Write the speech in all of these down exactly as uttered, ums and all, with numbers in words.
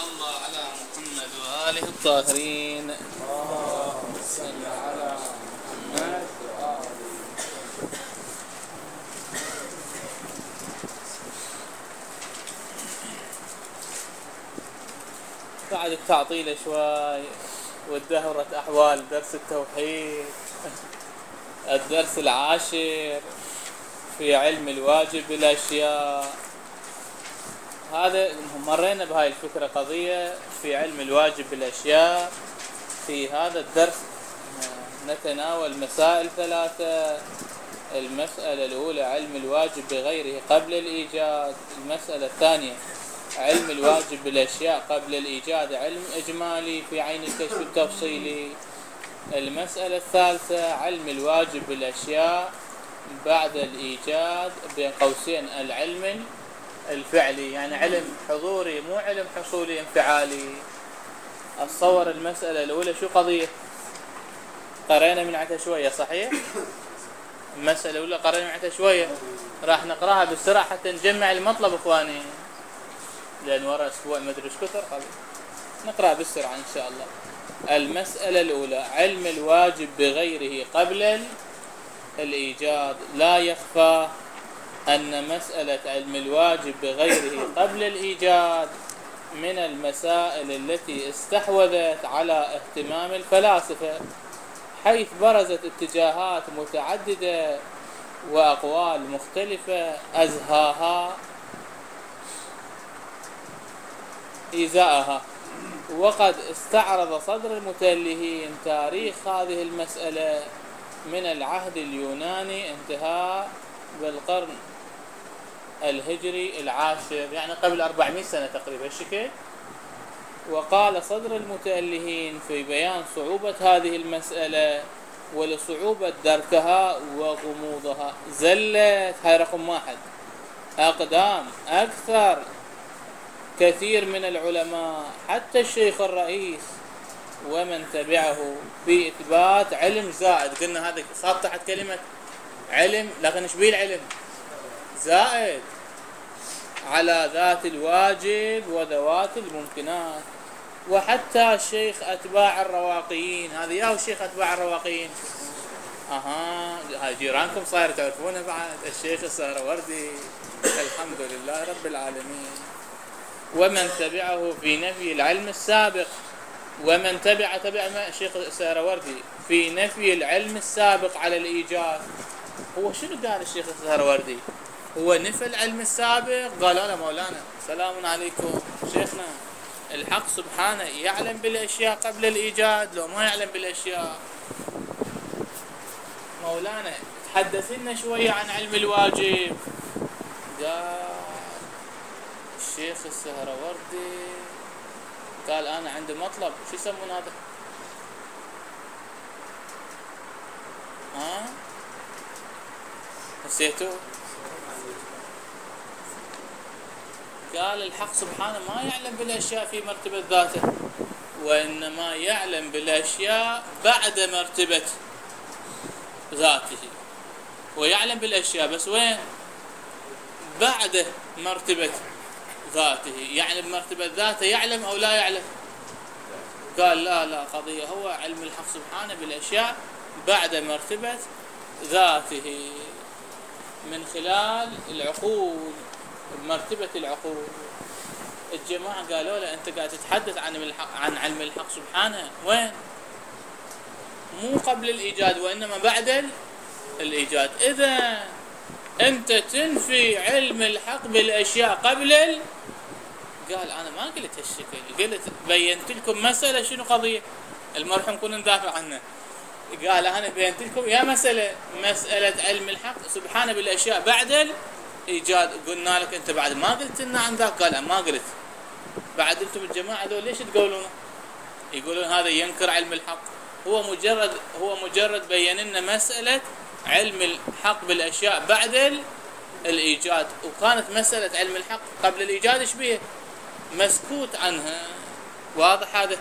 الله على محمد وآله الطاهرين. اللهم صل على محمد وآله. بعد التعطيل شوي وازدهرت أحوال درس التوحيد، الدرس العاشر في علم الواجب بالأشياء. هذا مرينا بهاي الفكرة قضية في علم الواجب بالأشياء. في هذا الدرس نتناول مسائل ثلاثة. المسألة الأولى علم الواجب بغيره قبل الإيجاد. المسألة الثانية علم الواجب بالأشياء قبل الإيجاد، علم إجمالي في عين الكشف التفصيلي. المسألة الثالثة علم الواجب بالأشياء بعد الإيجاد، بين قوسين العلم الفعلي، يعني علم حضوري مو علم حصولي انفعالي. اتصور المسألة الأولى شو قضية؟ قرينا من عتها شوية، صحيح؟ المسألة الأولى قرينا من عتها شوية، راح نقراها بسرعة حتى نجمع المطلب إخواني، لأن ورا أسبوع ما أدري إيش كثر. قبل نقرأ بسرعة إن شاء الله. المسألة الأولى علم الواجب بغيره قبل الإيجاد. لا يخفى أن مسألة علم الواجب بغيره قبل الإيجاد من المسائل التي استحوذت على اهتمام الفلاسفة، حيث برزت اتجاهات متعددة وأقوال مختلفة أزهاها إزاءها. وقد استعرض صدر المتألهين تاريخ هذه المسألة من العهد اليوناني انتهاء بالقرن الهجري العاشر، يعني قبل أربعمائة سنة تقريبا الشكل. وقال صدر المتألهين في بيان صعوبة هذه المسألة ولصعوبة دركها وغموضها: زلت، هاي رقم واحد، أقدام أكثر كثير من العلماء حتى الشيخ الرئيس ومن تبعه في إثبات علم زائد. قلنا هذا صار تحت كلمة علم، لكن ايش بيه العلم؟ زائد على ذات الواجب وذوات الممكنات. وحتى الشيخ أتباع الرواقيين، هذا ياهو الشيخ أتباع الرواقيين، أها هاي جيرانكم صاير تعرفونه بعد، الشيخ السهروردي، الحمد لله رب العالمين. ومن تبعه في نفي العلم السابق، ومن تبع تبع الشيخ السهروردي في نفي العلم السابق على الإيجاد. هو شنو قال الشيخ السهروردي؟ هو نفى العلم السابق؟ قال لا مولانا سلام عليكم شيخنا، الحق سبحانه يعلم بالأشياء قبل الإيجاد لو ما يعلم بالأشياء. مولانا تحدث لنا شوية عن علم الواجب. قال الشيخ السهروردي قال أنا عندي مطلب، شو يسمون هذا؟ ها؟ نسيتوا؟ قال الحق سبحانه ما يعلم بالأشياء في مرتبة ذاته، وإنما يعلم بالأشياء بعد مرتبة ذاته. ويعلم بالأشياء بس وين؟ بعد مرتبة ذاته، يعني بمرتبة ذاته يعلم أو لا يعلم؟ قال لا لا قضية هو علم الحق سبحانه بالأشياء بعد مرتبة ذاته من خلال العقول، بمرتبة العقول. الجماعة قالوا له أنت قاعد تتحدث عن عن علم الحق سبحانه وين؟ مو قبل الإيجاد وإنما بعد الإيجاد. إذا أنت تنفي علم الحق بالأشياء قبل ال... قال أنا ما قلت هالشكل، قلت بينت لكم مسألة. شنو قضية؟ المرحوم كنا ندافع عنه. قال أنا بينت لكم يا مسألة مسألة علم الحق سبحانه بالأشياء بعد الإيجاد. قلنا لك أنت بعد ما قلت لنا عن ذاك. قال ما قلت. بعد أنتم الجماعة ذول ليش تقولون؟ يقولون هذا ينكر علم الحق. هو مجرد هو مجرد بين لنا مسألة علم الحق بالأشياء بعد الإيجاد، وكانت مسألة علم الحق قبل الإيجاد إيش بيه؟ مسكوت عنها. واضح هذا؟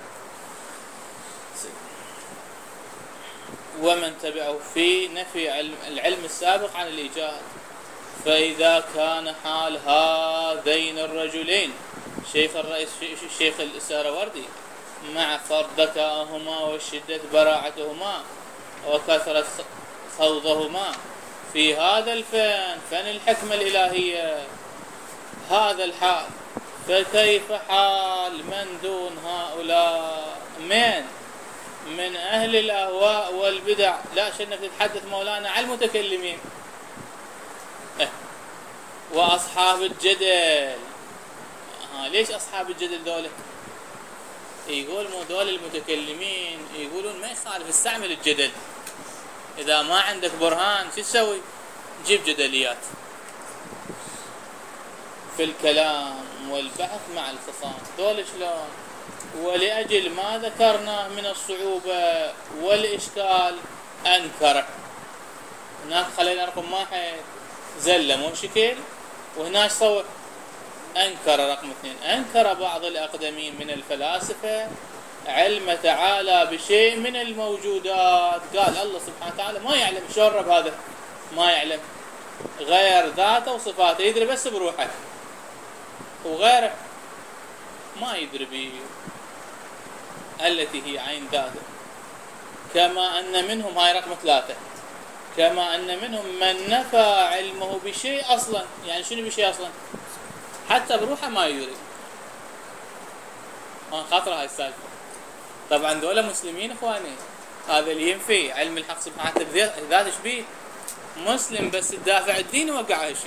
ومن تبعه في نفي علم العلم السابق عن الإيجاد. فإذا كان حال هذين الرجلين شيخ الرئيس الشيخ السهروردي مع فرط ذكائهما وشدة براعتهما وكثرة خوضهما في هذا الفن، فن الحكمة الإلهية، هذا الحال، فكيف حال من دون هؤلاء؟ من من أهل الأهواء والبدع. لا شأنك تتحدث مولانا عن المتكلمين اه. وأصحاب الجدل. ها ليش أصحاب الجدل دولة؟ يقول مو دول المتكلمين يقولون ما يخالف استعمل الجدل، إذا ما عندك برهان شو تسوي؟ جيب جدليات في الكلام والبحث مع الخصام. دول شلون؟ ولأجل ما ذكرناه من الصعوبة والإشكال أنكره. هناك خلينا رقم واحد زلم وشكل، وهناك صور أنكر رقم اثنين. أنكر بعض الأقدمين من الفلاسفة علم تعالى بشيء من الموجودات، قال الله سبحانه وتعالى ما يعلم. شرب هذا ما يعلم غير ذاته وصفاته، يدري بس بروحه، وغيره ما يدري به التي هي عين ذاته. كما أن منهم، هاي رقم ثلاثة، كما أن منهم من نفى علمه بشيء أصلا. يعني شنو بشيء أصلا؟ حتى بروحه ما يدري. ما خاطر هاي السالفة. طبعا دولة مسلمين اخواني، هذا اللي ينفي علم الحق سبحانه وتعالى ذات شبيه مسلم، بس الدافع الدين وقع هالشكل.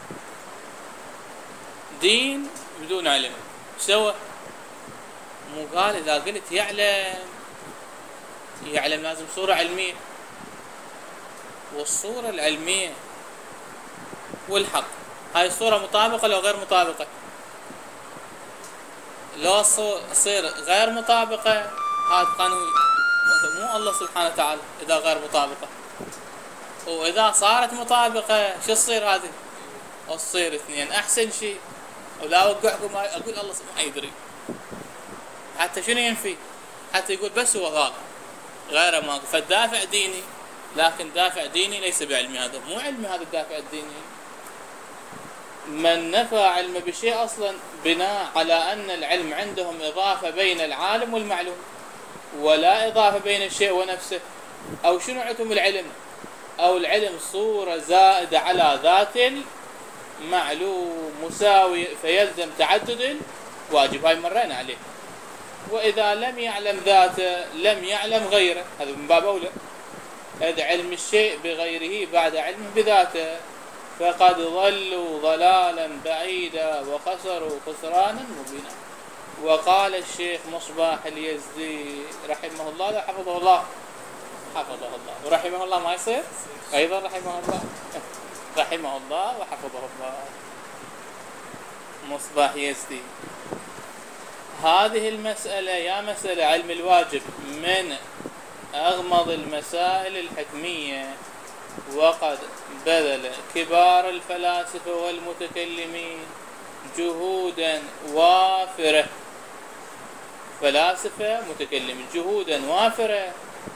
دين بدون علم سوى. مو قال اذا قلت يعلم يعلم لازم صورة علمية، والصورة العلمية والحق هاي الصورة مطابقة لو غير مطابقة؟ لو تصير غير مطابقة هذا قانون مو الله سبحانه وتعالى. إذا غير مطابقة، وإذا صارت مطابقة شو تصير هذه؟ تصير اثنين أحسن شيء. ولا أوقعكم أقول الله ما يدري، حتى شنو ينفي؟ حتى يقول بس هو غلط غيره ما. فالدافع ديني، لكن دافع ديني ليس بعلمي. هذا مو علمي، هذا الدافع الديني. من نفى علم بشيء أصلا بناء على أن العلم عندهم إضافة بين العالم والمعلوم، ولا إضافة بين الشيء ونفسه. أو شنو عندهم العلم؟ أو العلم صورة زائدة على ذات المعلوم مساوي، فيلزم تعدد واجب. هاي مرينا عليه. وإذا لم يعلم ذاته لم يعلم غيره، هذا من باب أولى. هذا علم الشيء بغيره بعد علمه بذاته، فقد ضلوا ضلالا بعيدا وخسروا خسرانا مبينا. وقال الشيخ مصباح اليزدي رحمه الله، لا حفظه الله، حفظه الله ورحمه الله ما يصير أيضا رحمه الله رحمه الله وحفظه الله. مصباح يزدي هذه المسألة يا مسألة علم الواجب من أغمض المسائل الحكمية، وقد بذل كبار الفلاسفة والمتكلمين جهودا وافرة، فلاسفة متكلمين جهودا وافرة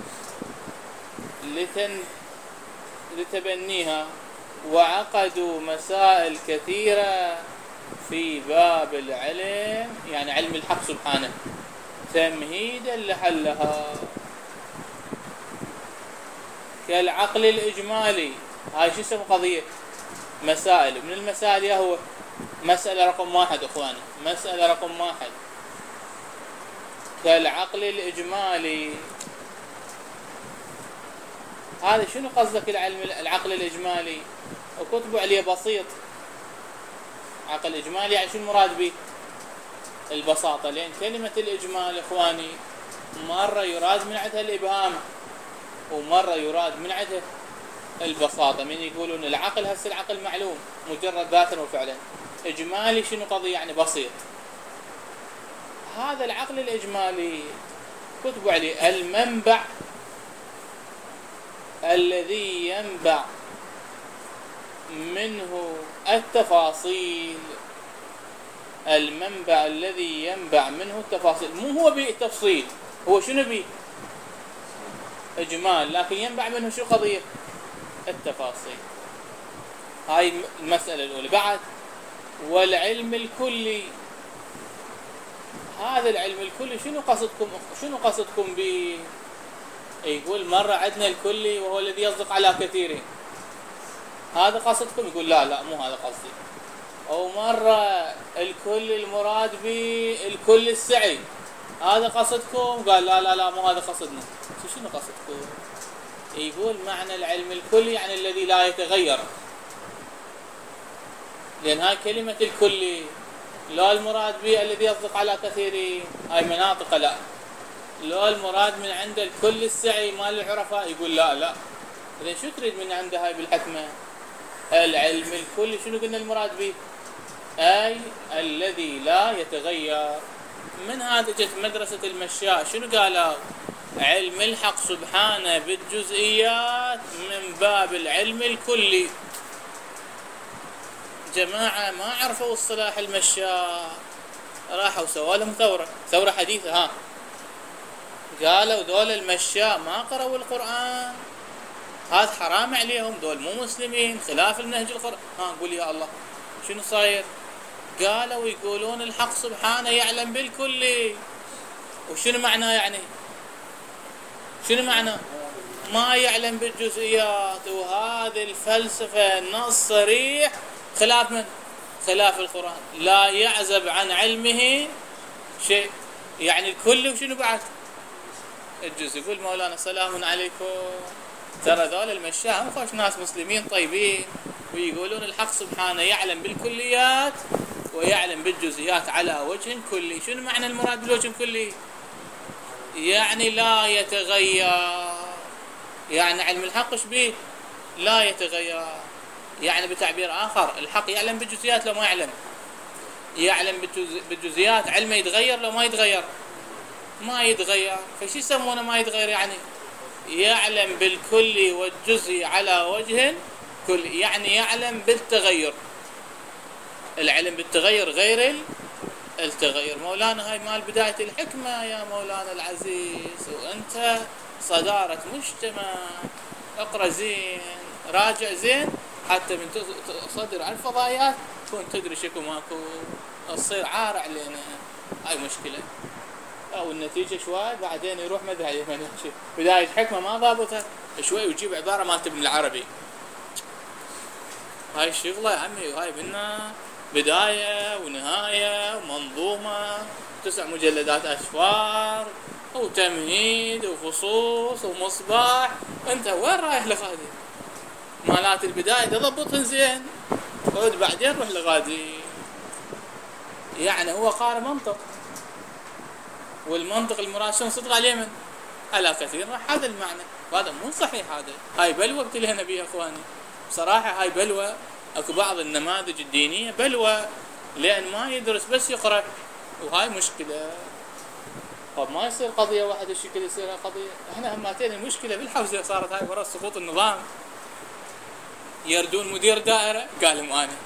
لتن لتبنيها، وعقدوا مسائل كثيرة في باب العلم، يعني علم الحق سبحانه، تمهيدا لحلها. كالعقل الإجمالي، هاي شو اسم قضية؟ مسائل. من المسائل يا هو مسألة رقم واحد اخواني، مسألة رقم واحد كالعقل الإجمالي. هذا شنو قصدك العلم العقل الإجمالي؟ وكتبوا عليه بسيط. عقل إجمالي يعني شو المراد به؟ البساطة، لأن كلمة الإجمال إخواني مرة يراد من عندها الإبهام، ومرة يراد من عندها البساطة. من يقولون العقل هسه العقل معلوم مجرد ذاتا وفعلا، إجمالي شنو قضية؟ يعني بسيط. هذا العقل الإجمالي كتبوا عليه المنبع الذي ينبع منه التفاصيل، المنبع الذي ينبع منه التفاصيل. مو هو بالتفصيل، هو شنو بيه؟ إجمال، لكن ينبع منه شو قضية؟ التفاصيل. هاي المسألة الأولى. بعد والعلم الكلي، هذا العلم الكلي شنو قصدكم شنو قصدكم به؟ يقول مرة عندنا الكلي وهو الذي يصدق على كثيره، هذا قصدكم؟ يقول لا لا مو هذا قصدي. أو مرة الكل المراد به الكل السعي، هذا قصدكم؟ قال لا لا لا مو هذا قصدنا. شنو قصدكم؟ يقول معنى العلم الكلي يعني الذي لا يتغير، لأن هاي كلمة الكلي لا المراد به الذي يصدق على كثير، هاي مناطق لا. لا المراد من عند الكل السعي مال العرفاء، يقول لا لا. إذا شو تريد من عند هاي بالحكمة؟ العلم الكلي شنو قلنا المراد به؟ أي الذي لا يتغير. من هذا جت مدرسة المشاء شنو قالوا؟ علم الحق سبحانه بالجزئيات من باب العلم الكلي. جماعة ما عرفوا الصلاح المشاء، راحوا سووا لهم ثورة، ثورة حديثة. ها قالوا دول المشاء ما قرأوا القرآن، هذا حرام عليهم، دول مو مسلمين، خلاف النهج القرآن. ها قول يا الله شنو صاير؟ قالوا يقولون الحق سبحانه يعلم بالكل. وشنو معناه يعني؟ شنو معناه؟ ما يعلم بالجزئيات. وهذه الفلسفة نص صريح خلاف من؟ خلاف القرآن. لا يعزب عن علمه شيء، يعني الكل وشنو بعد؟ الجزء. يقول مولانا سلام عليكم، ترى ذول المشاة هم خوش ناس مسلمين طيبين، ويقولون الحق سبحانه يعلم بالكليات ويعلم بالجزئيات على وجه كلي. شنو معنى المراد بالوجه الكلي؟ يعني لا يتغير. يعني علم الحق ايش بيه؟ لا يتغير. يعني بتعبير آخر الحق يعلم بالجزئيات لو ما يعلم؟ يعلم بالجزئيات. علمه يتغير لو ما يتغير؟ ما يتغير. فشي يسمونه ما يتغير؟ يعني يعلم بالكل والجزء على وجه كلي، يعني يعلم بالتغير. العلم بالتغير غير التغير. مولانا هاي مال بداية الحكمة يا مولانا العزيز، وانت صدارة مجتمع، اقرأ زين، راجع زين، حتى من تصدر على الفضائيات تكون تدري شكو ماكو، تصير عار علينا. هاي مشكلة. او النتيجة شوي بعدين يروح مدري بداية حكمة ما ضابطها شوي ويجيب عبارة مالته من العربي. هاي الشغلة يا عمي، وهاي منا بداية ونهاية ومنظومة، تسع مجلدات أسفار وتمهيد وفصوص ومصباح. انت وين رايح لغادي؟ مالات البداية تضبطهن زين، خذ بعدين روح لغادي. يعني هو قارئ منطق، والمنطق المراد شنو؟ صدق عليه من؟ على كثير. هذا المعنى، وهذا مو صحيح. هذا هاي بلوى ابتلينا بيها اخواني بصراحة. هاي بلوى. اكو بعض النماذج الدينية بلوى، لان ما يدرس بس يقرأ، وهاي مشكلة. طب ما يصير قضية واحدة الشكل يصير قضية. احنا هماتين المشكلة بالحوزة صارت هاي وراء سقوط النظام. يردون مدير دائرة قال لهم انا،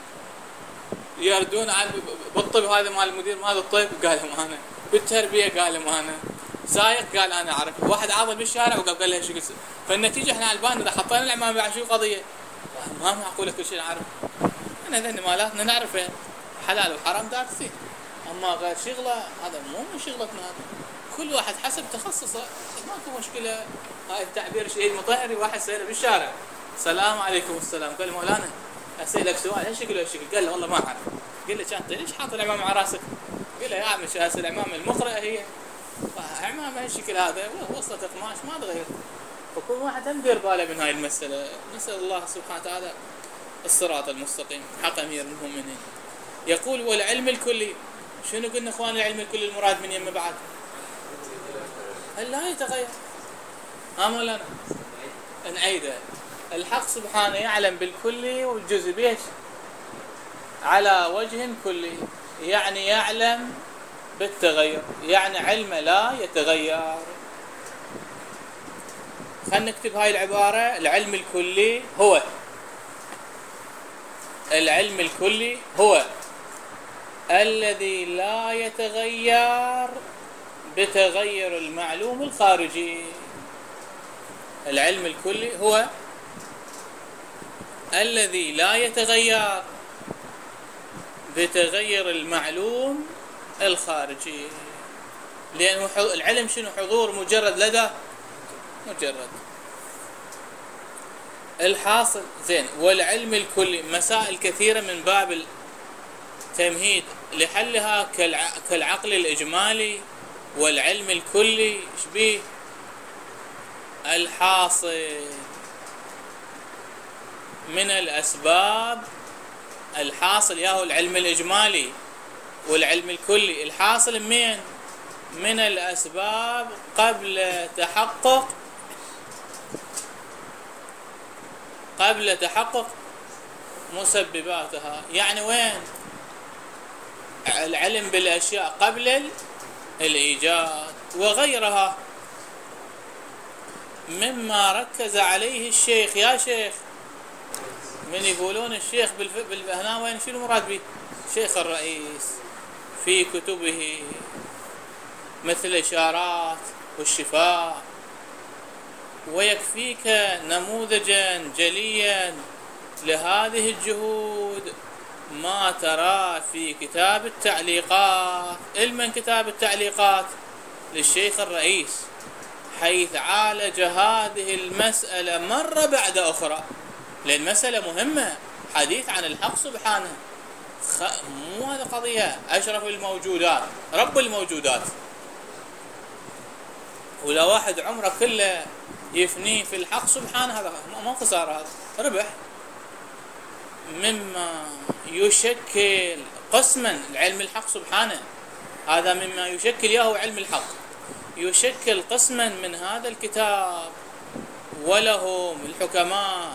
يردون عن بالطب هذا مال المدير مال الطب قال لهم انا، بالتربية قال لهم انا، سايق قال انا اعرف، واحد عاضل بالشارع وقال قال له شو. فالنتيجة احنا البان اذا حطينا العمام بعد شو قضية؟ ما معقولة كل شيء نعرف. احنا ذني مالاتنا نعرفه، حلال وحرام دارسين. اما غير شغلة هذا مو من شغلتنا. هذا كل واحد حسب تخصصه، ماكو مشكلة. هاي التعبير شهيد مطهري، واحد سيره بالشارع السلام عليكم السلام، قال مولانا اسالك سؤال ايش شكله ايش شكل؟ قال له والله ما اعرف. قال له انت ليش حاط العمامه على راسك؟ قال له يا عمي شو هسه العمامه المقرأة هي عمامه هالشكل هذا وصلت قماش ما تغير. فكل واحد هم يدير باله من هاي المساله. نسال الله سبحانه وتعالى الصراط المستقيم. حق امير المؤمنين يقول والعلم الكلي. شنو قلنا اخوان العلم الكلي المراد من يم بعد؟ هل لا يتغير؟ ها مولانا نعيده. الحق سبحانه يعلم بالكلي والجزء بيش على وجه كلي، يعني يعلم بالتغير، يعني علم لا يتغير. خلينا نكتب هاي العبارة. العلم الكلي هو العلم الكلي هو الذي لا يتغير بتغير المعلوم الخارجي. العلم الكلي هو الذي لا يتغير بتغير المعلوم الخارجي، لأن العلم شنو؟ حضور مجرد لدى مجرد. الحاصل زين، والعلم الكلي مسائل كثيرة من باب التمهيد لحلها كالعقل الإجمالي والعلم الكلي. شبيه؟ الحاصل من الأسباب، الحاصل ياهو العلم الإجمالي والعلم الكلي، الحاصل من من الأسباب قبل تحقق قبل تحقق مسبباتها. يعني وين؟ العلم بالأشياء قبل الإيجاد وغيرها مما ركز عليه الشيخ. يا شيخ من يقولون الشيخ هنا وين؟ شنو المراد به؟ شيخ الرئيس في كتبه مثل إشارات والشفاء. ويكفيك نموذجا جليا لهذه الجهود ما ترى في كتاب التعليقات، علما كتاب التعليقات للشيخ الرئيس، حيث عالج هذه المسألة مرة بعد أخرى، لأن مسألة مهمة، حديث عن الحق سبحانه. خ... مو هذا قضية أشرف الموجودات، رب الموجودات، ولا واحد عمره كله يفنيه في الحق سبحانه، هذا ما خسارة، هذا ربح. مما يشكل قسما العلم الحق سبحانه، هذا مما يشكل ياهو علم الحق، يشكل قسما من هذا الكتاب. ولهم الحكماء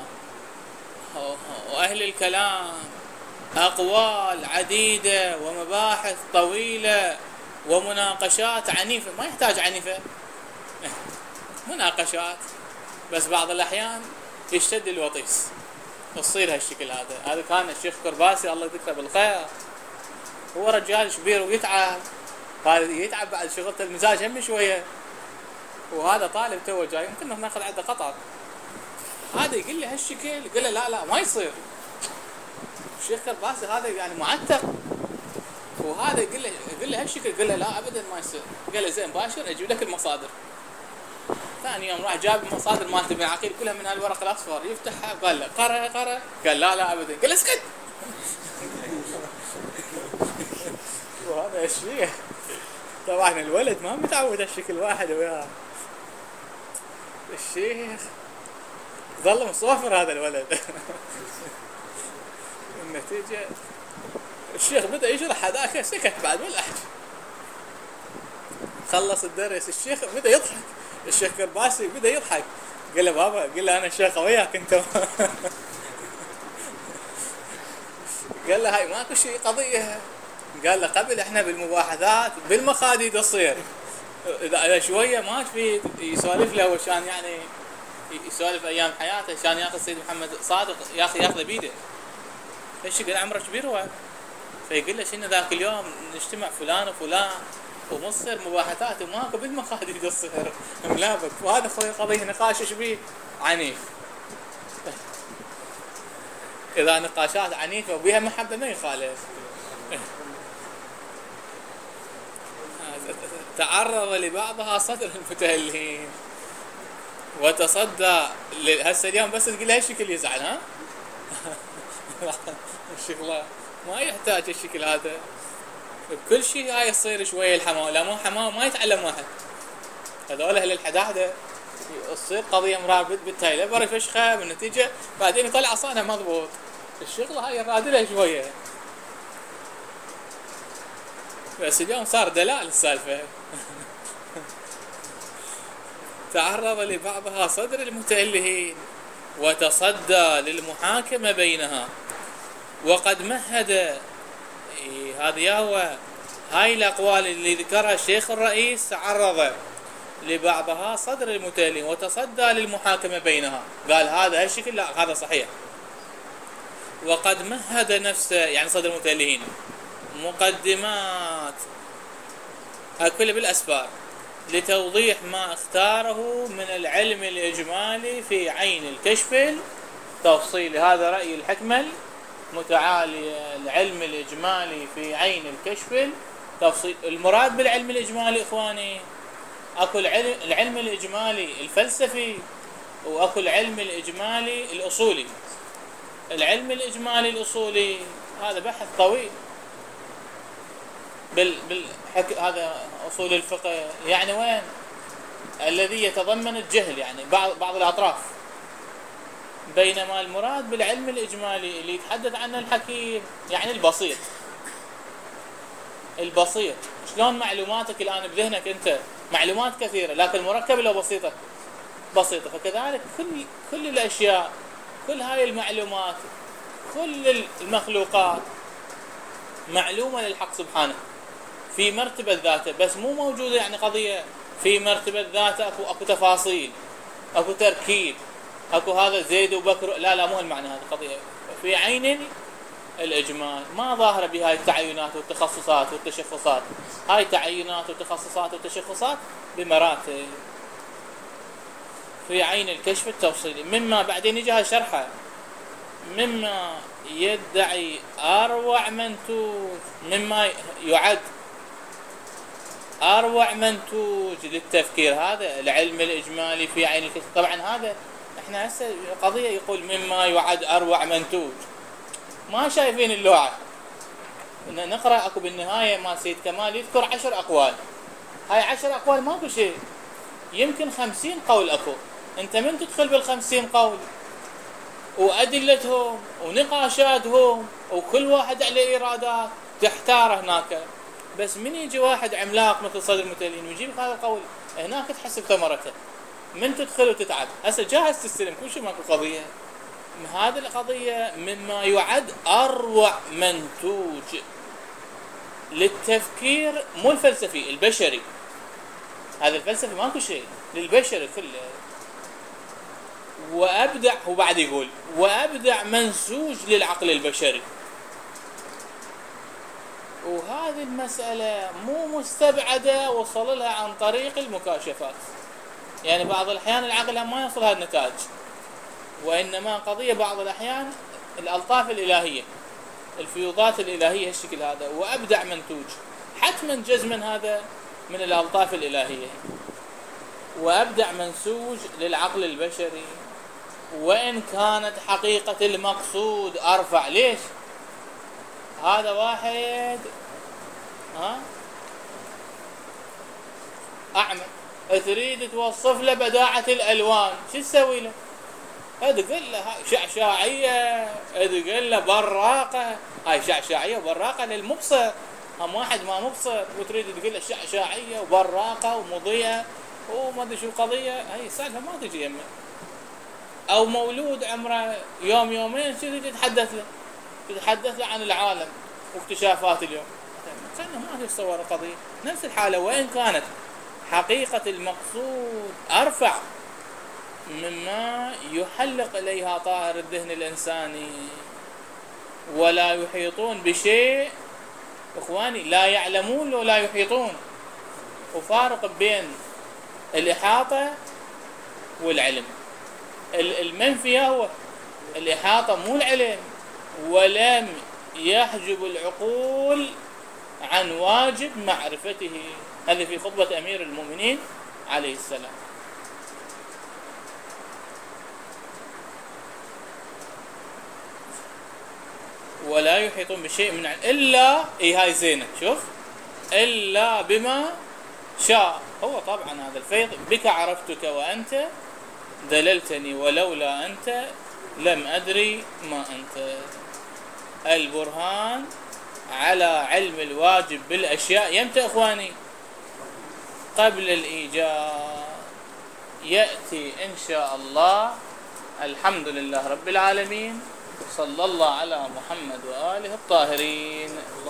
وأهل الكلام أقوال عديدة ومباحث طويلة ومناقشات عنيفة. ما يحتاج عنيفة، مناقشات، بس بعض الأحيان يشتد الوطيس وتصير هالشكل هذا. هذا كان الشيخ كرباسي الله يذكره بالخير، هو رجال شبير ويتعب، قال يتعب بعد شغلته، المزاج هم شوية، وهذا طالب تو جاي يمكن ناخذ عنده قطر. هذا يقول لي هالشكل، يقول له لا لا ما يصير. الشيخ كرباسي هذا يعني معتق، وهذا يقول له يقول له هالشكل، يقول له لا ابدا ما يصير. قال له زين باشر اجيب لك المصادر. ثاني يوم راح جاب المصادر مالت ابن عقيل كلها من هالورق الاصفر، يفتحها قال له قرأ قرأ، قال لا لا ابدا، قال اسكت. وهذا ايش فيه؟ طبعا الولد ما متعود هالشكل واحد وياه. الشيخ ظل مصافر هذا الولد. النتيجة الشيخ بدأ يشرح هذاك سكت بعد ولا أحد. خلص الدرس الشيخ بدأ يضحك، الشيخ كرباسي بدأ يضحك، قال له بابا، قال له أنا الشيخ وياك أنت. قال له هاي ماكو شيء قضية. قال له قبل احنا بالمباحثات بالمخاديد تصير، إذا شوية ما في يسولف له وشان يعني يسولف أيام حياته عشان ياخذ سيد محمد صادق ياخذ ياخذ بيده. ايش قال عمره كبير هو، فيقول له شنو ذاك اليوم نجتمع فلان وفلان ومصير مباحثات وماكو بالمخاديد تصير ملابك. وهذا خوي قضية نقاش شبيه عنيف. إذا نقاشات عنيفة وبها محبة ما يخالف. تعرض لبعضها صدر المتألهين وتصدى هسه اليوم بس تقول له هالشكل يزعل. ها الشغله ما يحتاج الشكل هذا، بكل شيء هاي يصير شويه الحماوه، لا مو حماوه ما يتعلم واحد. هذول اهل الحداده تصير قضيه مرابط بالتايله برا فشخه بالنتيجه بعدين يطلع صانع مضبوط. الشغله هاي رادله شويه، بس اليوم صار دلال السالفه. تعرض لبعضها صدر المتألهين وتصدى للمحاكمة بينها، وقد مهد إيه هذا هو هاي الأقوال اللي ذكرها الشيخ الرئيس. تعرض لبعضها صدر المتألهين وتصدى للمحاكمة بينها، قال هذا هالشكل لا هذا صحيح. وقد مهد نفسه يعني صدر المتألهين مقدمات هكذا بالأسفار لتوضيح ما اختاره من العلم الإجمالي في عين الكشف التفصيلي. هذا رأي الحكمة المتعالي، العلم الإجمالي في عين الكشف تفصيل. المراد بالعلم الإجمالي إخواني، أكو العلم, العلم الإجمالي الفلسفي، وأكو العلم الإجمالي الأصولي. العلم الإجمالي الأصولي هذا بحث طويل بال بالحك... هذا أصول الفقه، يعني وين الذي يتضمن الجهل، يعني بعض بعض الأطراف. بينما المراد بالعلم الإجمالي اللي يتحدث عنه الحكيم يعني البسيط. البسيط شلون معلوماتك الآن بذهنك أنت معلومات كثيرة لكن مركبة لو بسيطة بسيطة، فكذلك كل كل الأشياء، كل هاي المعلومات، كل المخلوقات معلومة للحق سبحانه في مرتبة ذاته، بس مو موجودة يعني قضية في مرتبة ذاته اكو اكو تفاصيل، اكو تركيب، اكو هذا زيد وبكر، لا لا مو هالمعنى، هذه قضية في عين الإجمال ما ظاهرة بهاي التعينات والتخصصات والتشخصات. هاي تعينات وتخصصات وتشخصات بمراتب في عين الكشف التفصيلي، مما بعدين يجي شرحه، مما يدعي أروع منتوج، مما يعد أروع منتوج للتفكير، هذا العلم الإجمالي في عين الكشف. طبعا هذا احنا هسه قضية يقول مما يعد أروع منتوج، ما شايفين اللوعة. نقرأ اكو بالنهاية ما سيد كمال يذكر عشر أقوال، هاي عشر أقوال ماكو شيء، يمكن خمسين قول اكو. انت من تدخل بالخمسين قول وأدلتهم ونقاشاتهم وكل واحد عليه إيرادات تحتار هناك، بس من يجي واحد عملاق مثل صدر المتلين ويجيب هذا القول هناك تحسب ثمرته، من تدخل وتتعب. هسه جاهز تستلم كل شيء، ماكو قضية. هذه القضية مما يعد أروع منتوج للتفكير، مو الفلسفي البشري، هذا الفلسفي ماكو شيء، للبشر كله. وأبدع، هو بعد يقول وأبدع منسوج للعقل البشري. وهذه المسألة مو مستبعدة وصل لها عن طريق المكاشفات، يعني بعض الأحيان العقل ما يصل هذه النتائج، وإنما قضية بعض الأحيان الألطاف الإلهية، الفيوضات الإلهية هالشكل هذا. وأبدع منتوج حتما جزما هذا من الألطاف الإلهية. وأبدع منسوج للعقل البشري، وإن كانت حقيقة المقصود أرفع. ليش؟ هذا واحد ها أعمى تريد توصف له بداعة الألوان، شو تسوي له؟ تقول له هاي شعشاعية، تقول له براقة، هاي شعشاعية وبراقة للمبصر. هم واحد ما مبصر وتريد تقول له شعشاعية وبراقة ومضيئة وما ادري شو القضية، هاي سالفة ما تجي يمه. أو مولود عمره يوم يومين شو تتحدث له؟ تتحدث له عن العالم واكتشافات اليوم، كأنه ما تتصور القضية. نفس الحالة، وإن كانت حقيقة المقصود أرفع مما يحلق إليها طائر الذهن الإنساني، ولا يحيطون بشيء. إخواني لا يعلمون ولا يحيطون، وفارق بين الإحاطة والعلم. المنفي هو الإحاطة مو العلم، ولم يحجب العقول عن واجب معرفته. هذا في خطبة أمير المؤمنين عليه السلام. ولا يحيطون بشيء من إلا إي هاي زينة، شوف إلا بما شاء. هو طبعا هذا الفيض، بك عرفتك وأنت دللتني، ولولا أنت لم أدري ما أنت. البرهان على علم الواجب بالأشياء يمتى إخواني؟ قبل الإيجاد، يأتي إن شاء الله. الحمد لله رب العالمين، صلى الله على محمد وآله الطاهرين.